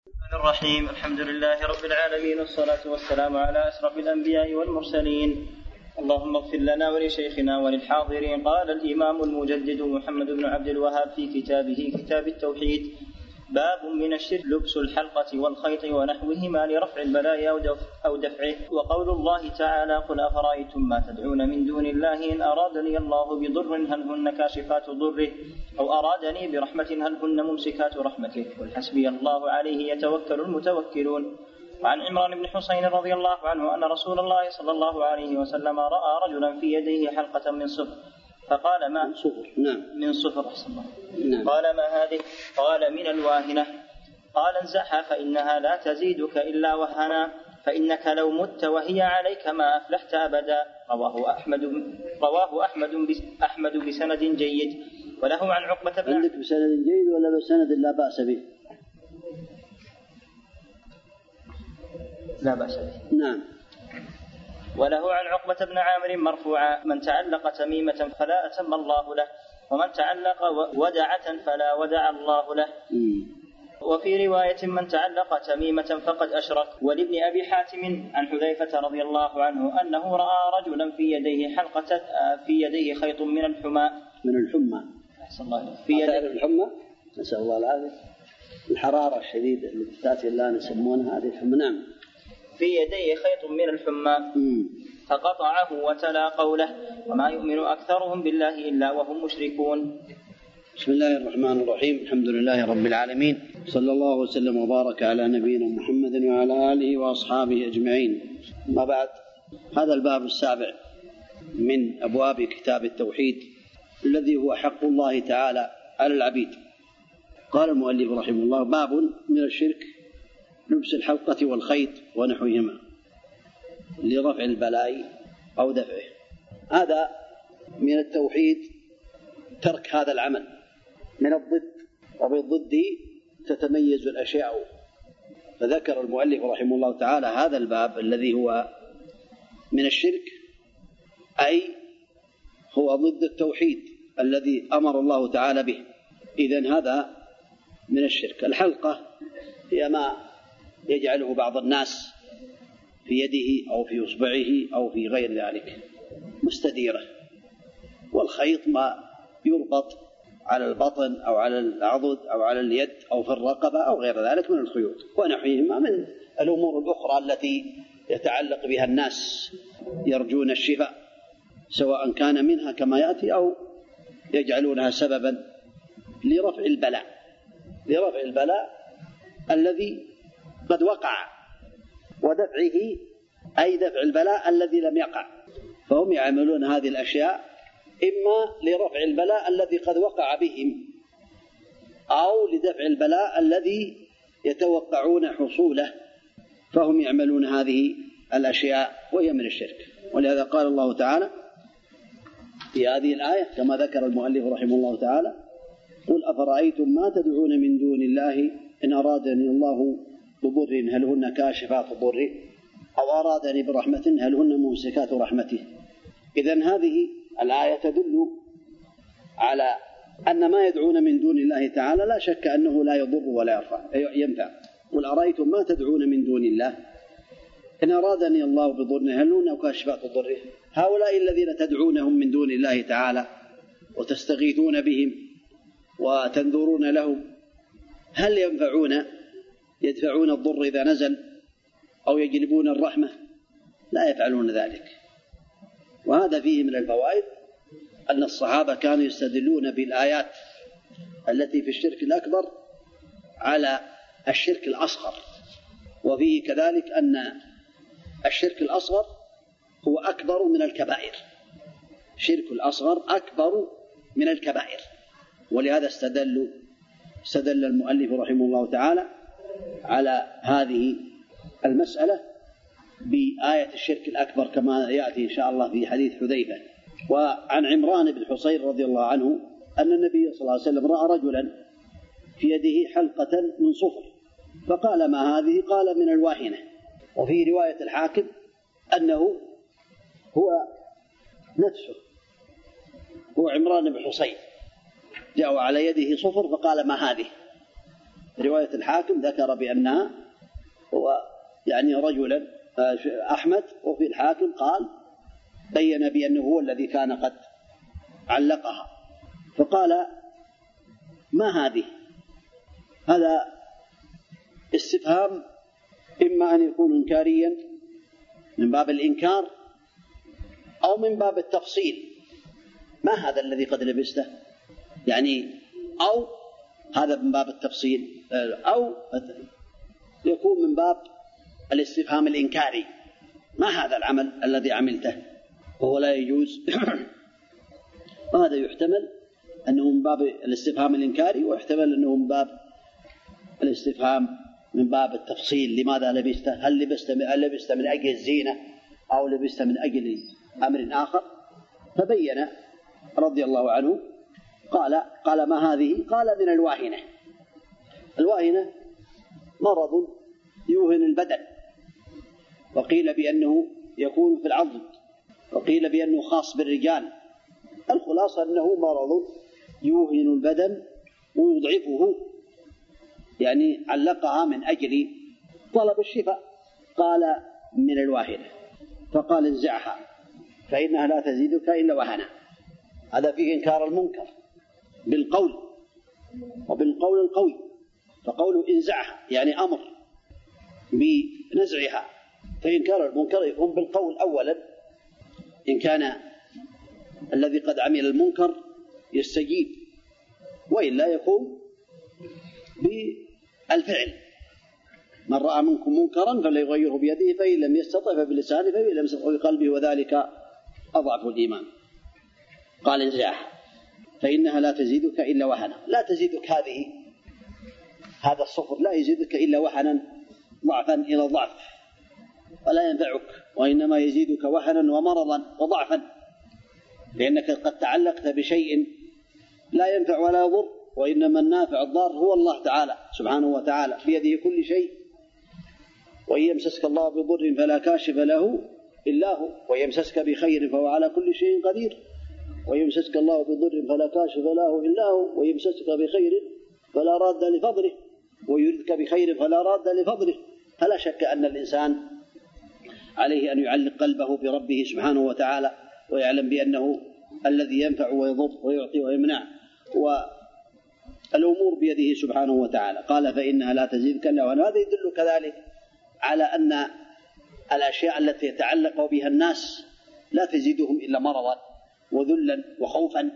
الرحمن الرحيم. الحمد لله رب العالمين، والصلاة والسلام على أشرف الأنبياء والمرسلين. اللهم اغفر لنا ولشيخنا وللحاضرين. قال الإمام المجدد محمد بن عبد الوهاب في كتابه كتاب التوحيد: باب من الشرك لبس الحلقة والخيط ونحوهما لرفع البلاء أو دفعه. وقول الله تعالى: قل أفرأيتم ما تدعون من دون الله إن أرادني الله بضر هل هن كاشفات ضره أو أرادني برحمة هل هن ممسكات رحمته قل حسبي الله عليه يتوكل المتوكلون. وعن عمران بن حسين رضي الله عنه أن رسول الله صلى الله عليه وسلم رأى رجلا في يديه حلقة من صفر فقال: ما صفر؟ نعم، من صفر. نعم. قال: ما هذه؟ قال: من الواهنة. قال: انزعها فإنها لا تزيدك إلا وهنا، فإنك لو مت وهي عليك ما أفلحت أبدا. رواه أحمد بسند جيد. وله عن عقبة بن... عندك بسند جيد ولا بسند لا بأس به؟ لا بأس به. نعم. وله عن عقبة بن عامر مرفوعا: من تعلق تميمة فلا أتم الله له، ومن تعلق ودعة فلا ودع الله له. وفي رواية: من تعلق تميمة فقد أشرك. ولابن أبي حاتم عن حذيفة رضي الله عنه أنه رأى رجلا في يديه حلقة في يديه خيط من الحمى. في يديه الحمى، نسأل الله العافية، الحرارة الشديدة التي تأتي الآن يسمونها هذه الحمى. نعم. في يديه خيط من الحمى فقطعه وتلا قوله: وما يؤمن أكثرهم بالله إلا وهم مشركون. بسم الله الرحمن الرحيم. الحمد لله رب العالمين، صلى الله وسلم وبارك على نبينا محمد وعلى آله وأصحابه أجمعين. ما بعد، هذا الباب السابع من أبواب كتاب التوحيد الذي هو حق الله تعالى على العبيد. قال المؤلف رحمه الله: باب من الشرك لبس الحلقة والخيط ونحوهما لرفع البلاء أو دفعه. هذا من التوحيد ترك هذا العمل من الضد، وبالضد تتميز الأشياء. فذكر المؤلف رحمه الله تعالى هذا الباب الذي هو من الشرك، أي هو ضد التوحيد الذي أمر الله تعالى به. إذن هذا من الشرك. الحلقة هي ما يجعله بعض الناس في يده أو في إصبعه أو في غير ذلك مستديرة. والخيط ما يربط على البطن أو على العضد أو على اليد أو في الرقبة أو غير ذلك من الخيوط. ونحوهما من الأمور الأخرى التي يتعلق بها الناس يرجون الشفاء، سواء كان منها كما يأتي أو يجعلونها سببا لرفع البلاء الذي قد وقع، ودفعه أي دفع البلاء الذي لم يقع. فهم يعملون هذه الأشياء إما لرفع البلاء الذي قد وقع بهم، أو لدفع البلاء الذي يتوقعون حصوله. فهم يعملون هذه الأشياء وهي من الشرك. ولهذا قال الله تعالى في هذه الآية كما ذكر المؤلف رحمه الله تعالى: قل أفرأيتم ما تدعون من دون الله إن أرادني الله بضر هل هن كاشفات ضره أو أرادني برحمة هل هن ممسكات رحمته. إذن هذه الآية تدل على أن ما يدعون من دون الله تعالى لا شك أنه لا يضر ولا ينفع. قل أرأيتم ما تدعون من دون الله إن أرادني الله بضر هل هن كاشفات ضره. هؤلاء الذين تدعونهم من دون الله تعالى وتستغيثون بهم وتنذرون لهم، هل يدفعون الضر إذا نزل أو يجلبون الرحمة؟ لا يفعلون ذلك. وهذا فيه من الفوائد أن الصحابة كانوا يستدلون بالآيات التي في الشرك الأكبر على الشرك الأصغر. وفيه كذلك أن الشرك الأصغر هو أكبر من الكبائر. الشرك الأصغر أكبر من الكبائر. ولهذا استدل المؤلف رحمه الله تعالى على هذه المسألة بآية الشرك الأكبر كما يأتي إن شاء الله في حديث حذيفة. وعن عمران بن حسين رضي الله عنه أن النبي صلى الله عليه وسلم رأى رجلا في يده حلقة من صفر فقال: ما هذه؟ قال: من الواهنة. وفي رواية الحاكم أنه هو نفسه، هو عمران بن حسين، جاء على يده صفر فقال: ما هذه؟ رواية الحاكم ذكر بأنها هو يعني رجلا أحمد، وفي الحاكم قال بين بأنه هو الذي كان قد علقها. فقال ما هذه؟ هذا استفهام إما أن يكون إنكاريا من باب الإنكار أو من باب التفصيل. ما هذا الذي قد لبسته؟ يعني أو هذا من باب التفصيل، أو يكون من باب الاستفهام الإنكاري. ما هذا العمل الذي عملته وهو لا يجوز؟ وهذا يحتمل أنه من باب الاستفهام الإنكاري، ويحتمل أنه من باب الاستفهام من باب التفصيل. لماذا لبسته؟ هل لبست من أجل الزينة أو لبست من أجل أمر آخر؟ فبين رضي الله عنه قال ما هذه؟ قال من الواهنة. الواهنة مرض يوهن البدن، وقيل بأنه يكون في العظم، وقيل بأنه خاص بالرجال. الخلاصة أنه مرض يوهن البدن ويضعفه، يعني علقها من أجل طلب الشفاء. قال من الواهنة، فقال انزعها فإنها لا تزيدك إلا وهنا. هذا فيه إنكار المنكر بالقول وبالقول القوي. فقوله انزعها يعني أمر بنزعها. فإنكار المنكر يكون بالقول أولا، إن كان الذي قد عمل المنكر يستجيب، وإلا يكون بالفعل. من رأى منكم منكرا فليغيره بيده، فإن لم يستطع فبلسانه، فإن لم يستطع بقلبه، وذلك أضعف الإيمان. قال انزعها فإنها لا تزيدك إلا وهنا. لا تزيدك هذا الصفر لا يزيدك إلا وهنا، ضعفا إلى ضعف، ولا ينفعك، وإنما يزيدك وهنا ومرضا وضعفا، لأنك قد تعلقت بشيء لا ينفع ولا يضر، وإنما النافع الضار هو الله تعالى سبحانه وتعالى، بيده كل شيء. وإن يمسسك الله بضر فلا كاشف له إلا هو، وإن يمسسك بخير فهو على كل شيء قدير. وإن يمسسك الله بضر فلا كاشف له إلا هو، وإن يمسسك بخير فلا راد لفضله، ويردك بخير فلا راد لفضله. فلا شك أن الإنسان عليه أن يعلق قلبه بربه سبحانه وتعالى، ويعلم بأنه الذي ينفع ويضر ويعطي ويمنع، والأمور بيده سبحانه وتعالى. قال فإنها لا تزيدك إلا وهنا. هذا يدل كذلك على أن الأشياء التي يتعلق بها الناس لا تزيدهم إلا مرضا وذلا وخوفا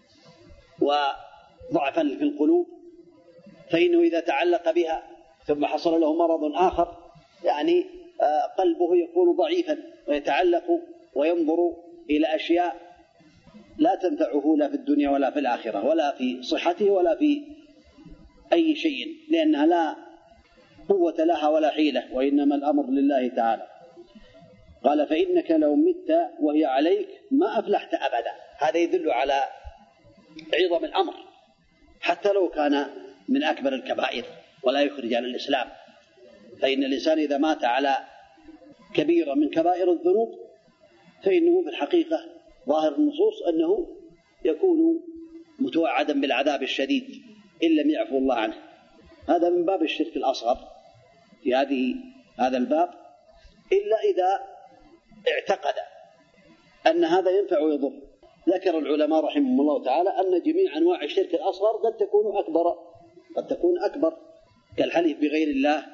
وضعفا في القلوب. فإنه إذا تعلق بها ثم حصل له مرض آخر، يعني قلبه يكون ضعيفا، ويتعلق وينظر إلى أشياء لا تنفعه لا في الدنيا ولا في الآخرة، ولا في صحته ولا في أي شيء، لأنها لا قوة لها ولا حيلة، وإنما الأمر لله تعالى. قال فإنك لو مت وهي عليك ما أفلحت أبدا. هذا يدل على عظم الأمر، حتى لو كان من أكبر الكبائر ولا يخرج عن الإسلام. فإن الإنسان إذا مات على كبيرة من كبائر الذنوب فإنه في الحقيقة ظاهر النصوص أنه يكون متوعدا بالعذاب الشديد إن لم يعفو الله عنه. هذا من باب الشرك الأصغر في هذا الباب، إلا إذا اعتقد أن هذا ينفع ويضر. ذكر العلماء رحمهم الله تعالى أن جميع أنواع الشرك الأصغر قد تكون أكبر، كالحلف بغير الله،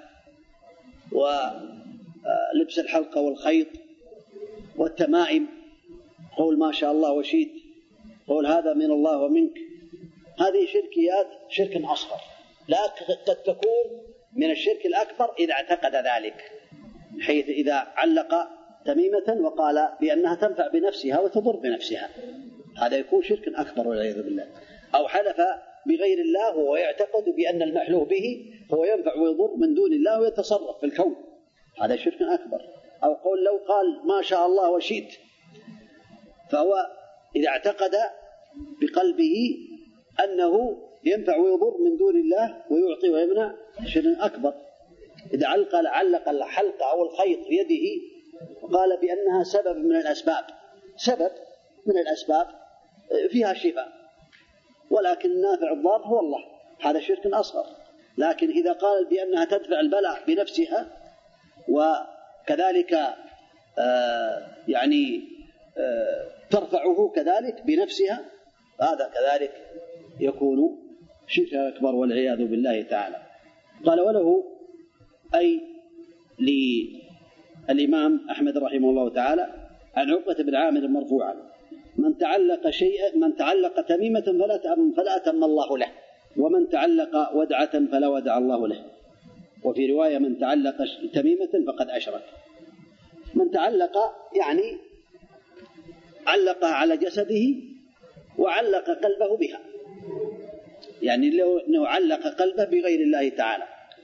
ولبس الحلقة والخيط والتمائم، قول ما شاء الله وشئت، قول هذا من الله ومنك. هذه شركيات شرك أصغر، لا قد تكون من الشرك الأكبر إذا اعتقد ذلك، حيث إذا علق تميمة وقال بأنها تنفع بنفسها وتضر بنفسها، هذا يكون شرك أكبر والعياذ بالله. أو حلف بغير الله وهو يعتقد بأن المحلوف به هو ينفع ويضر من دون الله ويتصرف في الكون، هذا شرك أكبر. أو قول لو قال ما شاء الله وشئت، فهو إذا اعتقد بقلبه أنه ينفع ويضر من دون الله ويعطي ويمنع، شرك أكبر. إذا علق الحلقة أو الخيط في يده وقال بأنها سبب من الأسباب فيها شفاء، ولكن النافع الضار هو الله، هذا شرك أصغر. لكن إذا قال بأنها تدفع البلاء بنفسها وكذلك ترفعه كذلك بنفسها، هذا كذلك يكون شرك أكبر والعياذ بالله تعالى. قال وله أي للإمام أحمد رحمه الله تعالى عن عقبة بن عامر مرفوعا: من تعلق تميمة فلا أتم الله له، ومن تعلق ودعة فلا ودع الله له. وفي رواية: من تعلق تميمة فقد أشرك. من تعلق يعني علقها على جسده وعلق قلبه بها، يعني لو علق قلبه بغير الله تعالى،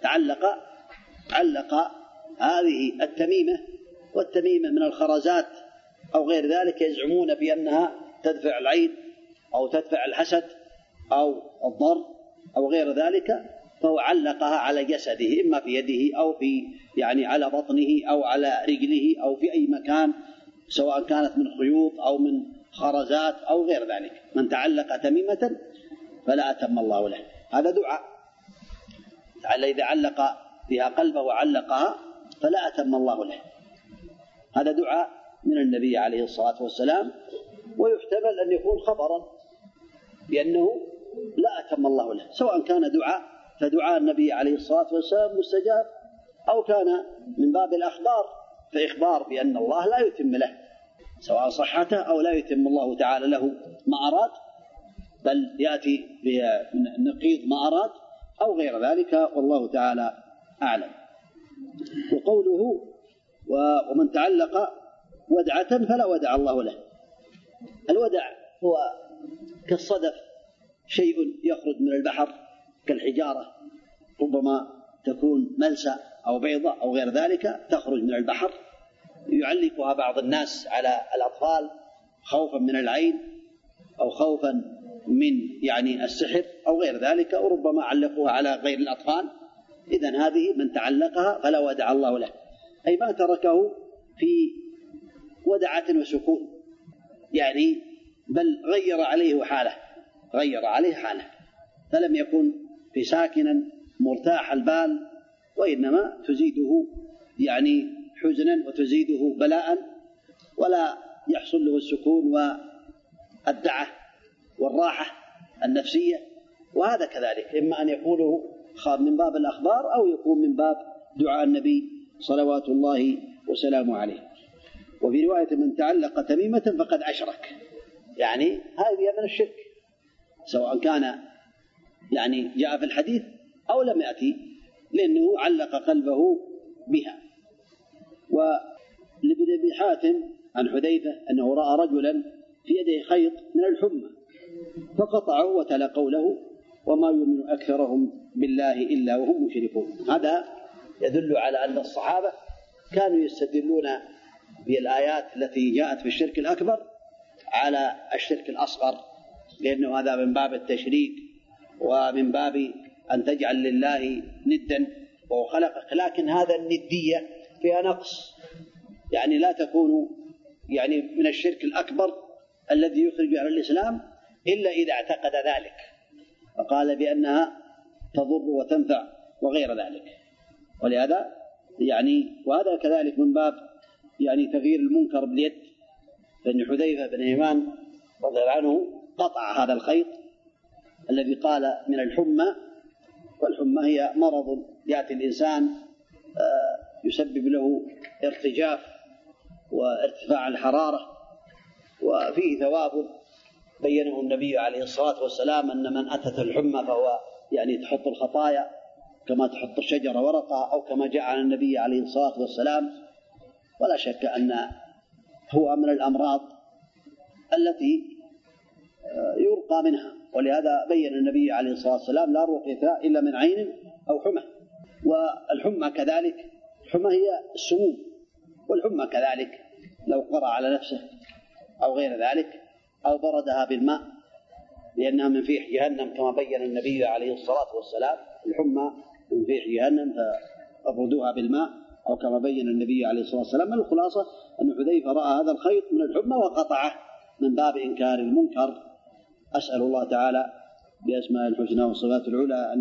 علق هذه التميمة، والتميمة من الخرزات أو غير ذلك يزعمون بأنها تدفع العين أو تدفع الحسد أو الضر أو غير ذلك، فهو علقها على جسده، إما في يده أو في على بطنه أو على رجله أو في أي مكان، سواء كانت من خيوط أو من خرزات أو غير ذلك. من تعلق تميمة فلا أتم الله له، هذا دعاء. إذا علق بها قلبه وعلقها فلا أتم الله له، هذا دعاء من النبي عليه الصلاة والسلام. ويحتمل أن يكون خبرا بأنه لا أتم الله له، سواء كان دعاء فدعاء النبي عليه الصلاة والسلام مستجاب، أو كان من باب الأخبار فإخبار بأن الله لا يتم له، سواء صحته أو لا يتم الله تعالى له ما أراد، بل يأتي بنقيض ما أراد أو غير ذلك، والله تعالى أعلم. وقوله: ومن تعلق ودعة فلا ودع الله له. الودع هو كالصدف، شيء يخرج من البحر كالحجارة، ربما تكون ملسى أو بيضة أو غير ذلك تخرج من البحر، يعلقها بعض الناس على الأطفال خوفا من العين أو خوفا من السحر أو غير ذلك، وربما علقوها على غير الأطفال. إذن هذه من تعلقها فلا ودع الله له، أي ما تركه في ودعة وسكون، بل غير عليه حاله، فلم يكن في ساكنا مرتاح البال، وإنما تزيده حزنا وتزيده بلاء، ولا يحصل له السكون والدعة والراحة النفسية. وهذا كذلك إما أن يكونه من باب الأخبار أو يكون من باب دعاء النبي صلوات الله وسلامه عليه. وفي رواية: من تعلق تميمة فقد أشرك، هذه من الشرك، سواء كان جاء في الحديث أو لم يأتي، لأنه علق قلبه بها. ولابن أبي حاتم عن حذيفة أنه رأى رجلا في يده خيط من الحمى فقطعه وتلا قوله: وما يؤمن أكثرهم بالله إلا وهم مشركون. هذا يدل على أن الصحابة كانوا يستدلون بالآيات التي جاءت في الشرك الأكبر على الشرك الأصغر، لأنه هذا من باب التشريك ومن باب أن تجعل لله ندا وهو خلقك، لكن هذا الندية فيها نقص، لا تكون من الشرك الأكبر الذي يخرج عن الإسلام إلا إذا اعتقد ذلك، فقال بأنها تضر وتنفع وغير ذلك. ولهذا وهذا كذلك من باب تغيير المنكر باليد، فإن حذيفة بن يمان رضي الله عنه قطع هذا الخيط الذي قال من الحمى، والحمى هي مرض يأتي الإنسان يسبب له ارتجاف وارتفاع الحرارة، وفيه ثواب بينه النبي عليه الصلاة والسلام أن من أتت الحمى فهو تحط الخطايا كما تحط الشجرة ورقة، أو كما جاء عن النبي عليه الصلاة والسلام. ولا شك أن هو من الأمراض التي يرقى منها، ولهذا بين النبي عليه الصلاة والسلام: لا رقية إلا من عين أو حمى. والحمى كذلك، الحمى هي السموم، والحمى كذلك لو قرأ على نفسه أو غير ذلك أو بردها بالماء، لأنها من فيح جهنم كما بين النبي عليه الصلاة والسلام: الحمى من فيح جهنم فأبردوها بالماء، أو كما بين النبي عليه الصلاة والسلام. الخلاصة أن حذيفة رأى هذا الخيط من الحمى وقطعه من باب إنكار المنكر. أسأل الله تعالى بأسماء الحسنى والصفات العلى أن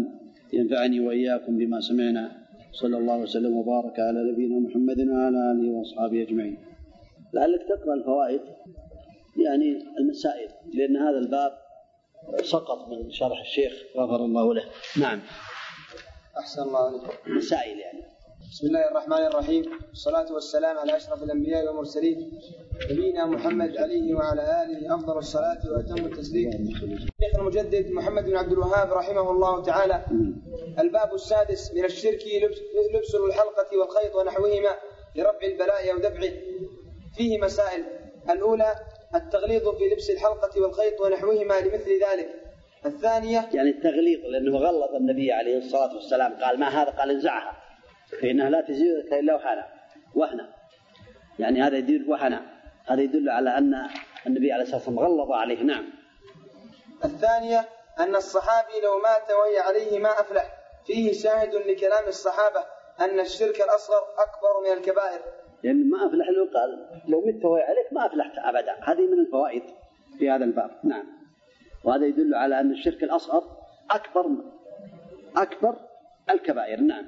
ينفعني وإياكم بما سمعنا. صلى الله وسلم وبارك على نبينا محمد وعلى آله وأصحابه أجمعين. لعلك تقرأ الفوائد يعني المسائل، لأن هذا الباب سقط من شرح الشيخ غفر الله له. نعم. أحسن الله عليكم. مسائل يعني. بسم الله الرحمن الرحيم، والصلاة والسلام على أشرف الأنبياء والمرسلين نبينا محمد عليه وعلى آله أفضل الصلاة وأتم التسليم. الشيخ المجدد محمد بن عبد الوهاب رحمه الله تعالى. الباب السادس: من الشرك لبس الحلقة والخيط ونحوهما لرفع البلاء أو دفعه. فيه مسائل. الأولى: التغليظ في لبس الحلقة والخيط ونحوهما لمثل ذلك. الثانية يعني التغليظ، لأنه غلظ النبي عليه الصلاة والسلام، قال ما هذا؟ قال انزعها فإنها لا تزيدك إلا وهنا. يعني هذا يدل وهنا، هذا يدل على أن النبي عليه الصلاة والسلام غلظ عليه. نعم. الثانية: أن الصحابي لو مات وهي عليه ما أفلح. فيه شاهد لكلام الصحابة أن الشرك الأصغر أكبر من الكبائر. يعني ما أفلح له، قال لو مت وهي عليك ما أفلحت أبدا. هذه من الفوائد في هذا الباب. نعم. وهذا يدل على أن الشرك الأصغر أكبر الكبائر. نعم.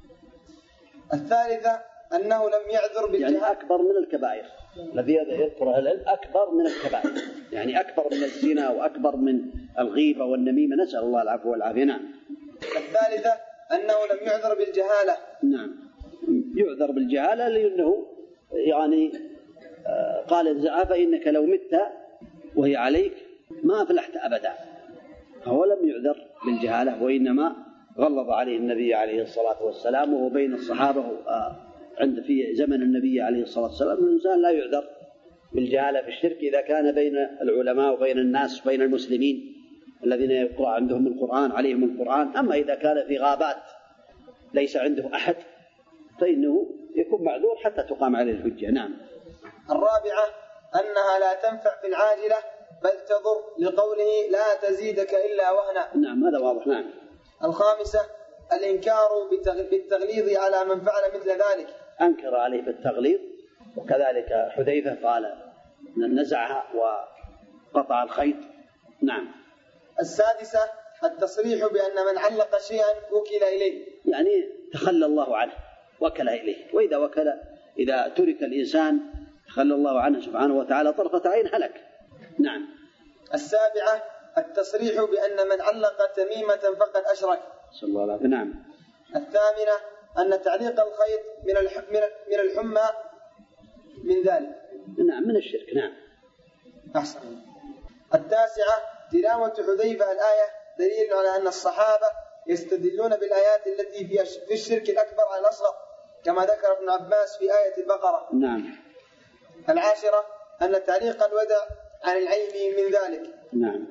الثالثة: أنه لم يعذر بالجهاد. يعني أكبر من الكبائر، الذي يذكر العلم أكبر من الكبائر، يعني أكبر من الزنا وأكبر من الغيبة والنميمة، نسأل الله العفو والعافية. نعم. الثالثة: أنه لم يعذر بالجهالة. نعم، يعذر بالجهالة لأنه يعني قال انزعها فإنك لو مت وهي عليك ما أفلحت أبدا، فهو لم يعذر بالجهالة، وإنما غلظ عليه النبي عليه الصلاة والسلام. وهو بين الصحابة عند في زمن النبي عليه الصلاة والسلام الإنسان لا يعذر بالجهالة في الشرك إذا كان بين العلماء وبين الناس وبين المسلمين الذين يقرأ عندهم القرآن عليهم القرآن. أما إذا كان في غابات ليس عنده أحد فإنه يكون معذور حتى تقام عليه الحجة. نعم. الرابعة: أنها لا تنفع في العاجلة بل تضر، لقوله لا تزيدك إلا وهنا. نعم، هذا واضح. نعم. الخامسة: الإنكار بالتغليظ على من فعل مثل ذلك. أنكر عليه بالتغليظ، وكذلك حذيفة قال نزعها وقطع الخيط. نعم. السادسة: التصريح بأن من علق شيئا وكل إليه، يعني تخلى الله عنه وكل إليه، وإذا إذا ترك الإنسان تخلى الله عنه سبحانه وتعالى طرفة عين هلك. نعم. السابعة: التصريح بأن من علق تميمة فقد أشرك. صلى الله عليه وسلم. نعم. الثامنة: أن تعليق الخيط من الحمى من ذلك. نعم، من الشرك. نعم. أحسن. التاسعة: تلاوة حذيفة الآية دليل على أن الصحابة يستدلون بالآيات التي في الشرك الأكبر على الأصغر، كما ذكر ابن عباس في آية البقرة. نعم. العاشرة: أن تعليق الودع عن العين من ذلك. نعم.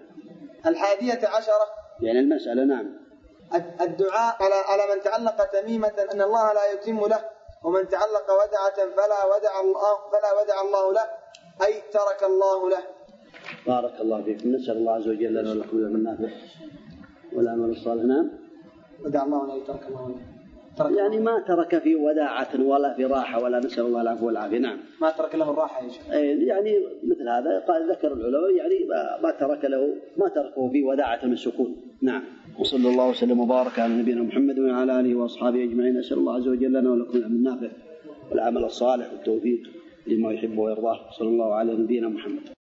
11 يعني المسألة. نعم. الدعاء على من تعلق تميمة أن الله لا يتم له، ومن تعلق ودعة فلا ودع الله له، أي ترك الله له. بارك الله فيكم. نسأل الله عز وجل لنا ولكم العلم النافع والعمل الصالح. نعم. ودع الله له، ترك الله له. يعني ما ترك في وداعة ولا في راحة ولا، نسأل الله العفو والعافية. نعم. ما ترك له الراحة يا شيخ. يعني مثل هذا قال ذكر العلماء يعني ما تركه في وداعة من سكون. نعم. وصلى الله وسلم وبارك على نبينا محمد وعلى آله وأصحابه أجمعين. نسأل الله عز وجل لنا ولكم العلم النافع والعمل الصالح والتوفيق لما يحب ويرضاه. صلى الله على نبينا محمد.